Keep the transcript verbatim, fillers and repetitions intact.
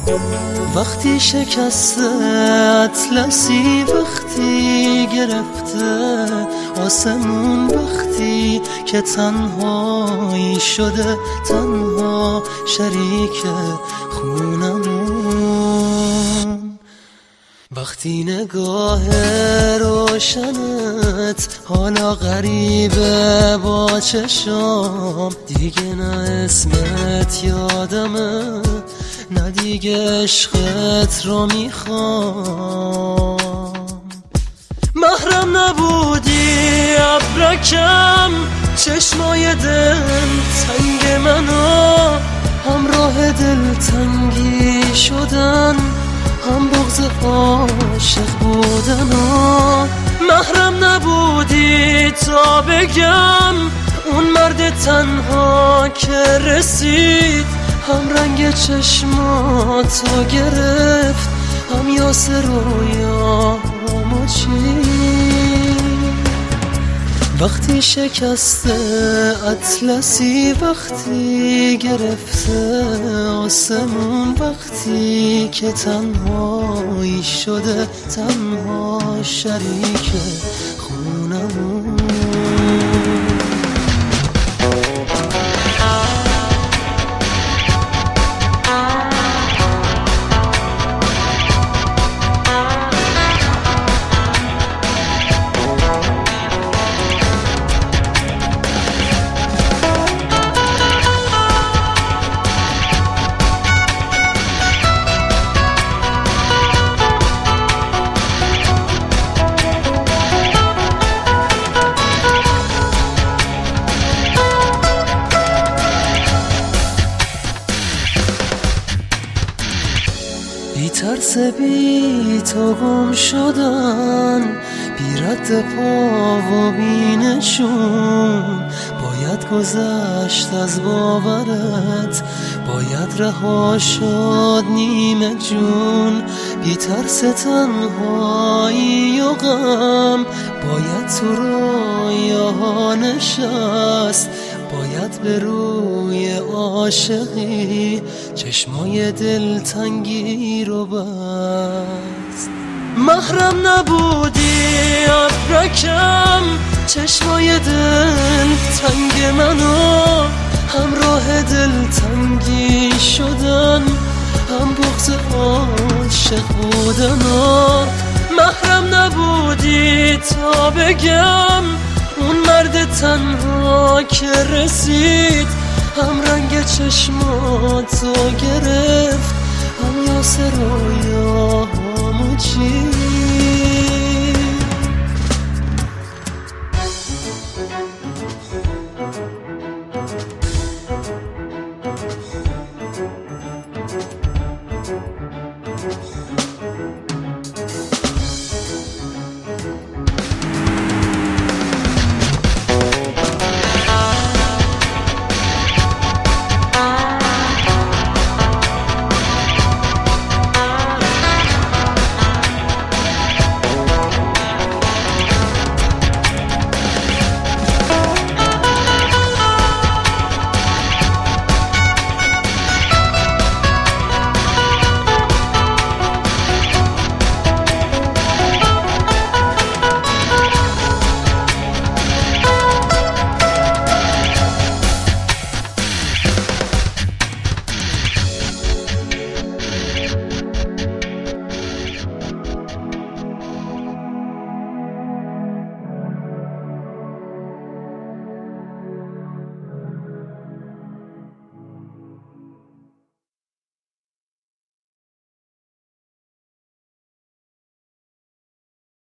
وقتی شکسته اطلسی، وقتی گرفته آسمون، وقتی که تنهایی شده تنها شریک خونمون، وقتی نگاه روشنت حالا غریبه با چشام، دیگه نه اسمت یادمه نه دیگه عشقت رو میخوام. محرم نبودی ابرکم، چشمای دل تنگ منو، همراه دل تنگی شدن، هم بغض عاشق بودن. محرم نبودی تا بگم اون مرد تنها که رسید، هم رنگ چشماتو گرفت، هم یاس رویامو چید. وقتی شکسته اطلسی، وقتی گرفته آسمون، وقتی که تنهایی شده تنها شریک خونمون. بی ترس بی تو گم شدن، بی رد پا و بی نشون، باید گذشت از باورت، باید رها شد نیمه جون. بی ترس تنهایی و غم، باید تو رویاها نشست، باید به روی عاشقی چشمای دلتنگی رو بست. محرم نبودی ابرکم، چشمای دل تنگ منو، همراه دلتنگی شدن، هم بغض عاشق بودن. محرم نبودی تا بگم اون مرد تنها که رسید، هم رنگ چشماتو گرفت، هم یاس رویامو چید.